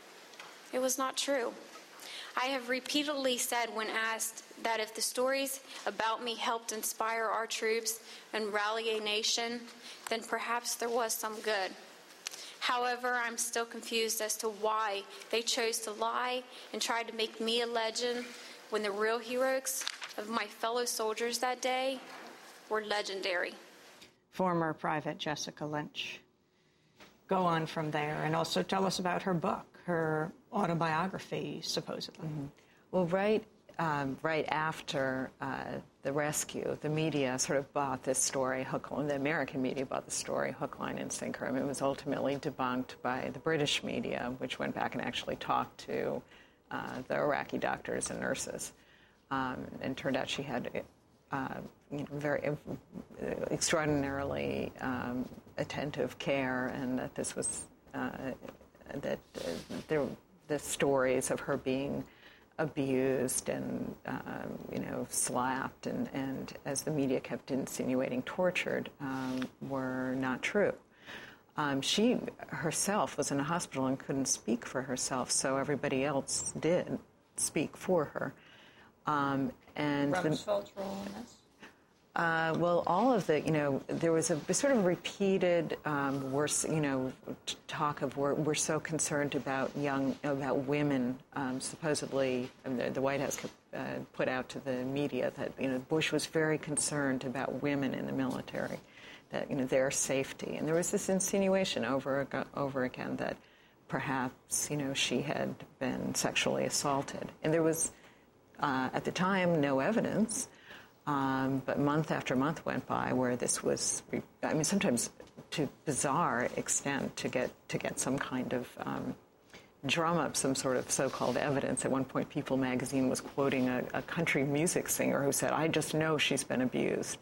It was not true. I have repeatedly said when asked that if the stories about me helped inspire our troops and rally a nation, then perhaps there was some good. However, I'm still confused as to why they chose to lie and try to make me a legend when the real heroes of my fellow soldiers that day were legendary. Former Private Jessica Lynch. Go on from there, and also tell us about her book, her autobiography, supposedly. Mm-hmm. Well, right, um, right after uh, the rescue, the media sort of bought this story, hook, the American media bought the story, hook, line, and sinker. I mean, it was ultimately debunked by the British media, which went back and actually talked to uh, the Iraqi doctors and nurses. Um, and turned out she had uh, you know, very uh, extraordinarily um, attentive care, and that this was uh, that uh, there the stories of her being abused and um, you know slapped and, and as the media kept insinuating tortured um, were not true. Um, she herself was in a hospital and couldn't speak for herself, so everybody else did speak for her. Um, and Rumsfeld's role in this? Uh, well, all of the, you know, there was a sort of repeated, um, we're, you know, talk of we're, we're so concerned about young, about women, um, supposedly, um, the, the White House uh, put out to the media that, you know, Bush was very concerned about women in the military, that, you know, their safety. And there was this insinuation over, over again that perhaps, you know, she had been sexually assaulted. And there was, Uh, at the time, no evidence, um, but month after month went by where this was, I mean, sometimes to bizarre extent to get to get some kind of um, drum up some sort of so-called evidence. At one point, People magazine was quoting a, a country music singer who said, "I just know she's been abused."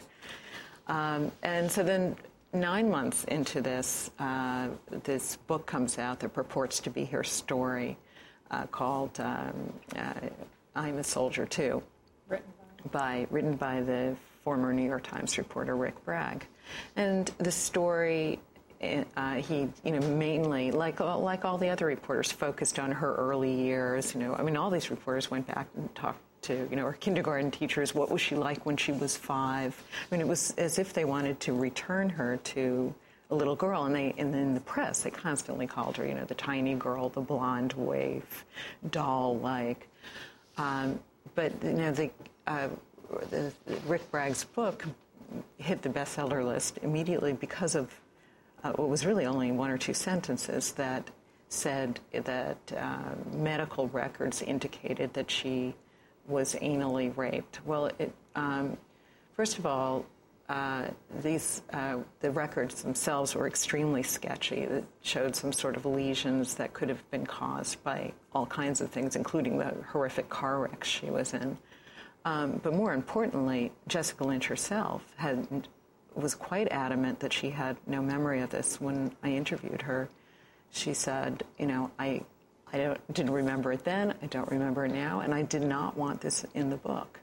Um, and so then nine months into this, uh, this book comes out that purports to be her story uh, called um, uh, I'm a Soldier, Too, written by? by written by the former New York Times reporter Rick Bragg. And the story, uh, he, you know, mainly, like, like all the other reporters, focused on her early years. You know, I mean, all these reporters went back and talked to, you know, her kindergarten teachers. What was she like when she was five? I mean, it was as if they wanted to return her to a little girl, and they, and in the press, they constantly called her, you know, the tiny girl, the blonde waif, doll-like. Um, but, you know, the, uh, the, the Rick Bragg's book hit the bestseller list immediately because of uh, what was really only one or two sentences that said that uh, medical records indicated that she was anally raped. Well, it, um, first of all, uh, these uh, the records themselves were extremely sketchy. It showed some sort of lesions that could have been caused by all kinds of things, including the horrific car wreck she was in. Um, but more importantly, Jessica Lynch herself had was quite adamant that she had no memory of this. When I interviewed her, she said, you know, I, I don't, didn't remember it then, I don't remember it now, and I did not want this in the book.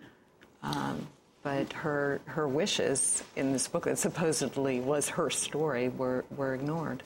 Um, but her her wishes in this book that supposedly was her story were, were ignored.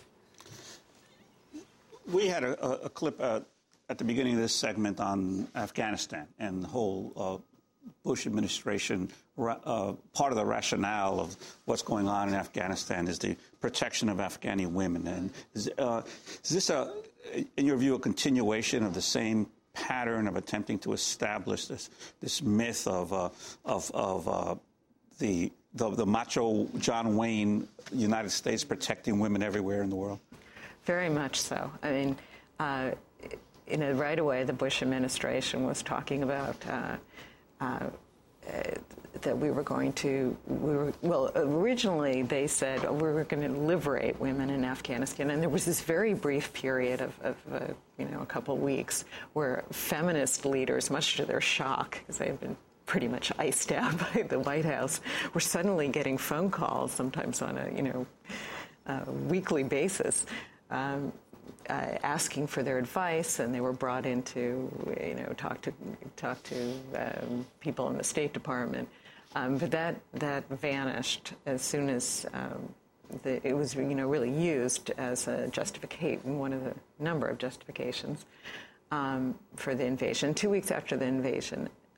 We had a, a, a clip uh, at the beginning of this segment on Afghanistan and the whole uh, Bush administration. Uh, part of the rationale of what's going on in Afghanistan is the protection of Afghani women. And is, uh, is this, a, in your view, a continuation of the same pattern of attempting to establish this this myth of uh, of, of uh, the, the the macho John Wayne United States protecting women everywhere in the world? Very much so. I mean, uh, you know, right away the Bush administration was talking about uh, uh, that we were going to, we were, well, originally they said oh, we were going to liberate women in Afghanistan, and there was this very brief period of, of uh, you know, a couple weeks where feminist leaders, much to their shock, because they had been pretty much iced out by the White House, were suddenly getting phone calls, sometimes on a, you know, uh, weekly basis, um, Uh, asking for their advice, and they were brought in to, you know, talk to talk to um, people in the State Department. Um, but that that vanished as soon as um, the, it was, you know, really used as a justification, one of the number of justifications um, for the invasion. Two weeks after the invasion,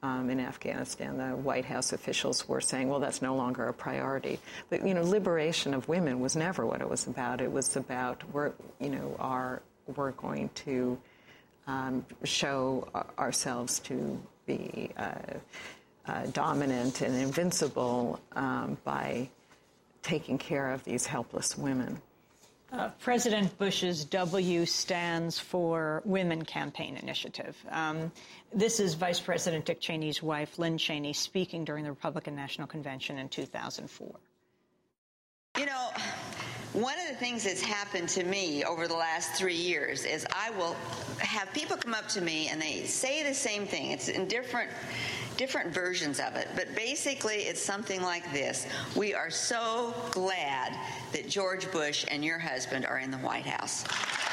um, in Afghanistan. The White House officials were saying, well, that's no longer a priority. But, you know, liberation of women was never what it was about. It was about, we're, you know, our, we're going to um, show ourselves to be uh, uh, dominant and invincible um, by taking care of these helpless women. Uh, President Bush's W stands for Women Campaign Initiative. Um, this is Vice President Dick Cheney's wife, Lynn Cheney, speaking during the Republican National Convention in two thousand four. You know, one of the things that's happened to me over the last three years is I will have people come up to me and they say the same thing. It's in different different versions of it, but basically it's something like this. We are so glad that George Bush and your husband are in the White House.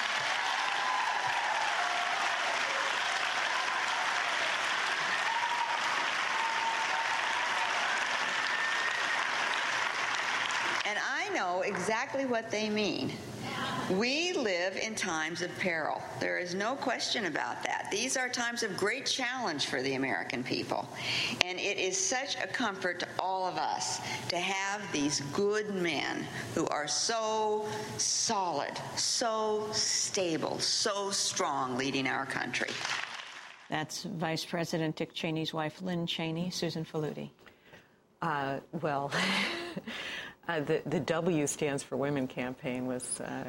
And I know exactly what they mean. We live in times of peril. There is no question about that. These are times of great challenge for the American people. And it is such a comfort to all of us to have these good men who are so solid, so stable, so strong leading our country. That's Vice President Dick Cheney's wife, Lynn Cheney. Susan Faludi. Uh, well, uh, the, the W stands for Women Campaign was uh,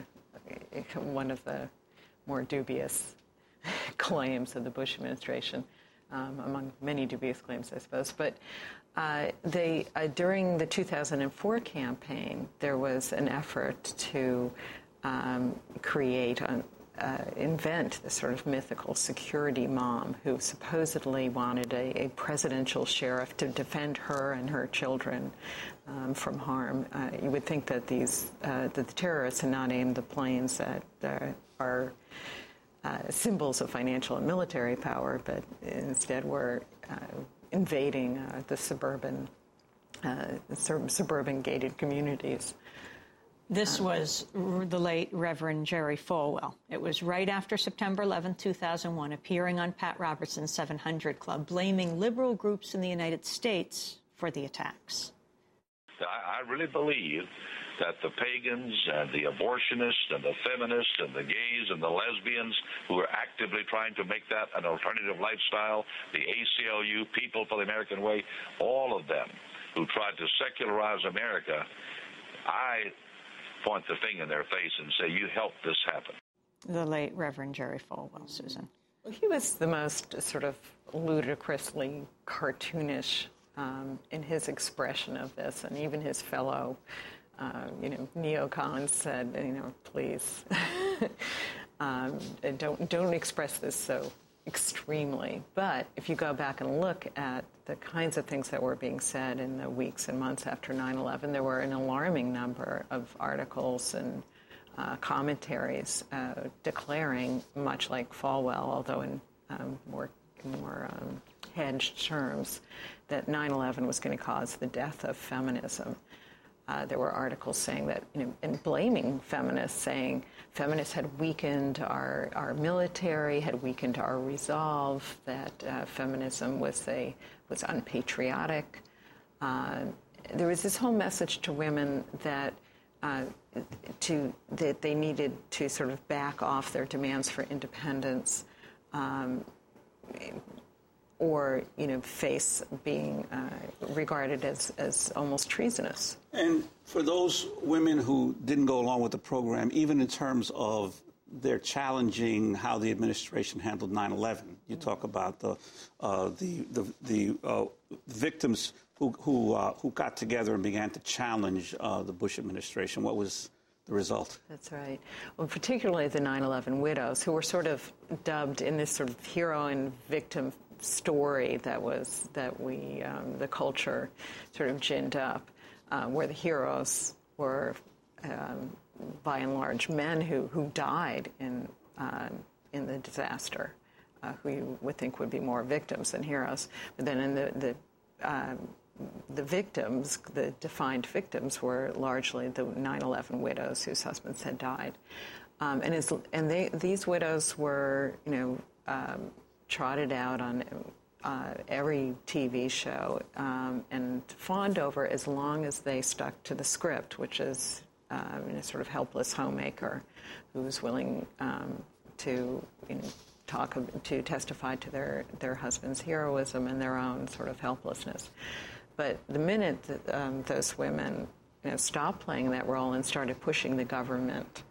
one of the more dubious claims of the Bush administration, um, among many dubious claims, I suppose. But uh, they, uh, during the two thousand four campaign, there was an effort to um, create, an, uh, invent this sort of mythical security mom who supposedly wanted a, a presidential sheriff to defend her and her children um, from harm. Uh, you would think that these uh, that the terrorists had not aimed the planes that uh, are uh, symbols of financial and military power, but instead were uh, invading uh, the suburban uh, sur- suburban gated communities. This was the late Reverend Jerry Falwell. It was right after September eleventh, two thousand one, appearing on Pat Robertson's seven hundred Club, blaming liberal groups in the United States for the attacks. I, I really believe that the pagans and the abortionists and the feminists and the gays and the lesbians who are actively trying to make that an alternative lifestyle, the A C L U, People for the American Way, all of them who tried to secularize America, I point the finger in their face and say, you helped this happen. The late Reverend Jerry Falwell, Susan. Well, he was the most sort of ludicrously cartoonish um, in his expression of this, and even his fellow, uh, you know, neocons said, you know, please, um, don't don't express this so extremely. But if you go back and look at the kinds of things that were being said in the weeks and months after nine eleven, there were an alarming number of articles and uh, commentaries uh, declaring, much like Falwell, although in um, more, more um, hedged terms, that nine eleven was going to cause the death of feminism. Uh, there were articles saying that, you know, and blaming feminists, saying feminists had weakened our, our military, had weakened our resolve, that uh, feminism was a was unpatriotic. Uh, there was this whole message to women that uh, to that they needed to sort of back off their demands for independence, um, or, you know, face being uh, regarded as, as almost treasonous. And for those women who didn't go along with the program, even in terms of their challenging how the administration handled nine eleven, you talk about the uh, the the, the uh, victims who who uh, who got together and began to challenge uh, the Bush administration. What was the result? That's right. Well, particularly the nine eleven widows, who were sort of dubbed in this sort of hero and victim story that was that we um, the culture sort of ginned up, uh, where the heroes were um, by and large men who who died in uh, in the disaster, uh, who you would think would be more victims than heroes. But then in the the um, the victims, the defined victims, were largely the nine eleven widows whose husbands had died, um, and as, and they these widows were, you know, um, trotted out on uh, every T V show um, and fawned over as long as they stuck to the script, which is um, a sort of helpless homemaker who was willing um, to, you know, talk to testify to their, their husband's heroism and their own sort of helplessness. But the minute that um, those women, you know, stopped playing that role and started pushing the government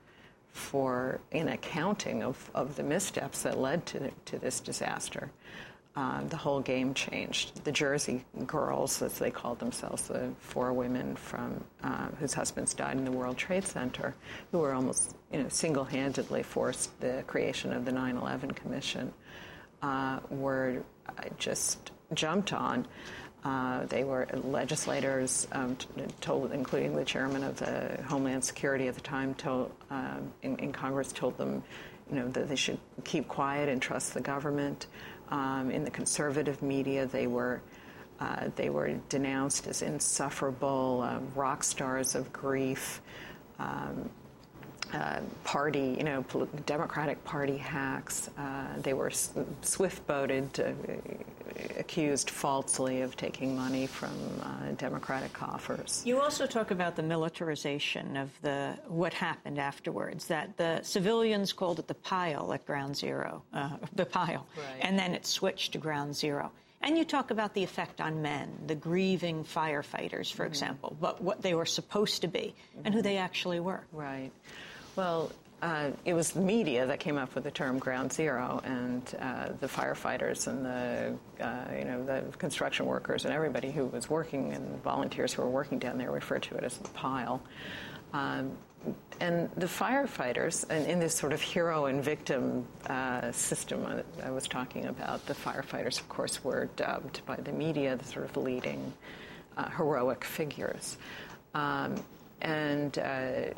for an accounting of, of the missteps that led to, the, to this disaster, uh, the whole game changed. The Jersey Girls, as they called themselves, the four women from uh, whose husbands died in the World Trade Center, who were almost, you know, single-handedly forced the creation of the nine eleven Commission, uh, were just jumped on. Uh, they were legislators, um, told, including the chairman of the Homeland Security at the time, told, um, in, in Congress, told them, you know, that they should keep quiet and trust the government. Um, in the conservative media, they were uh, they were denounced as insufferable uh, rock stars of grief. Um, Uh, party, you know, Democratic Party hacks. Uh, they were swift-boated, uh, accused falsely of taking money from uh, Democratic coffers. You also talk about the militarization of the what happened afterwards, that the civilians called it the pile at Ground Zero, uh, the pile, right. And then it switched to Ground Zero. And you talk about the effect on men, the grieving firefighters, for mm-hmm. example, but what they were supposed to be mm-hmm. and who they actually were. Right. Well, uh, it was the media that came up with the term Ground Zero, and uh, the firefighters and the, uh, you know, the construction workers and everybody who was working and volunteers who were working down there referred to it as the pile. Um, and the firefighters, and in this sort of hero and victim uh, system I, I was talking about, the firefighters, of course, were dubbed by the media the sort of leading uh, heroic figures. Um, and uh,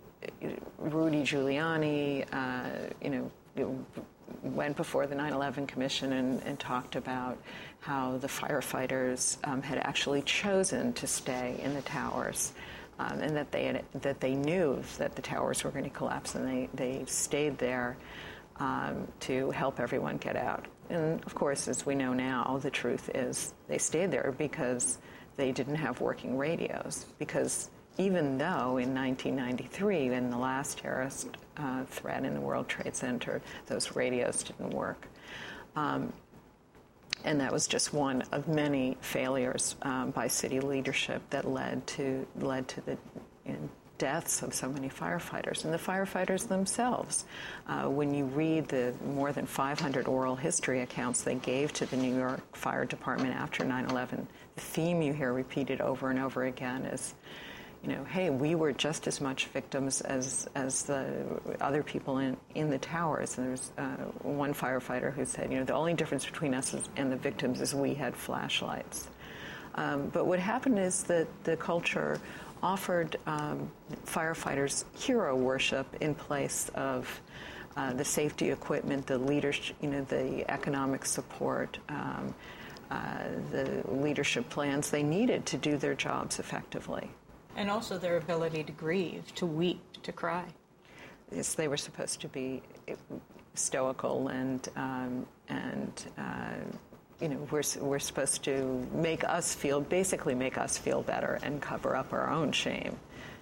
Rudy Giuliani, uh, you know, went before the nine eleven Commission and, and talked about how the firefighters um, had actually chosen to stay in the towers, um, and that they had, that they knew that the towers were going to collapse, and they they stayed there um, to help everyone get out. And of course, as we know now, the truth is they stayed there because they didn't have working radios, because even though in nineteen ninety-three, in the last terrorist uh, threat in the World Trade Center, those radios didn't work. Um, and that was just one of many failures um, by city leadership that led to led to the you know, deaths of so many firefighters. And the firefighters themselves, uh, when you read the more than five hundred oral history accounts they gave to the New York Fire Department after nine eleven, the theme you hear repeated over and over again is, you know, hey, we were just as much victims as as the other people in, in the towers. And there's uh, one firefighter who said, you know, the only difference between us and the victims is we had flashlights. Um, but what happened is that the culture offered um, firefighters hero worship in place of uh, the safety equipment, the leadership, you know, the economic support, um, uh, the leadership plans they needed to do their jobs effectively. And also their ability to grieve, to weep, to cry. Yes, they were supposed to be stoical and um, and uh, you know we're we're supposed to make us feel basically make us feel better and cover up our own shame.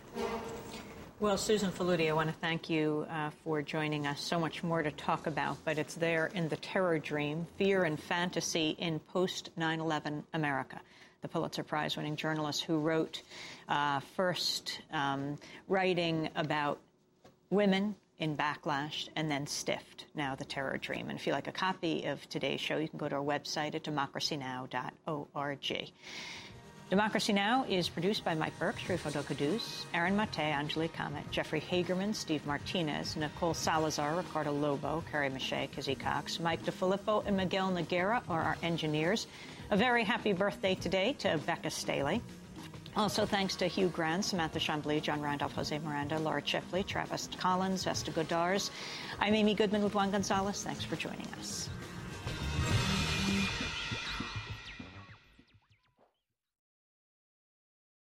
Well, Susan Faludi, I want to thank you uh, for joining us. So much more to talk about, but it's there in The Terror Dream: Fear and Fantasy in Post nine eleven America. The Pulitzer Prize-winning journalist who wrote uh, first um, writing about women in backlash and then stiffed, now The Terror Dream. And if you like a copy of today's show, you can go to our website at democracy now dot org. Democracy Now! Is produced by Mike Burke, Shrifo Dokadus, Aaron Mate, Anjali Kamet, Jeffrey Hagerman, Steve Martinez, Nicole Salazar, Ricardo Lobo, Carrie Mache, Kizzy Cox, Mike DeFilippo, and Miguel Noguera are our engineers. A very happy birthday today to Becca Staley. Also, thanks to Hugh Grant, Samantha Chambly, John Randolph, Jose Miranda, Laura Chifley, Travis Collins, Vesta Godars. I'm Amy Goodman with Juan Gonzalez. Thanks for joining us.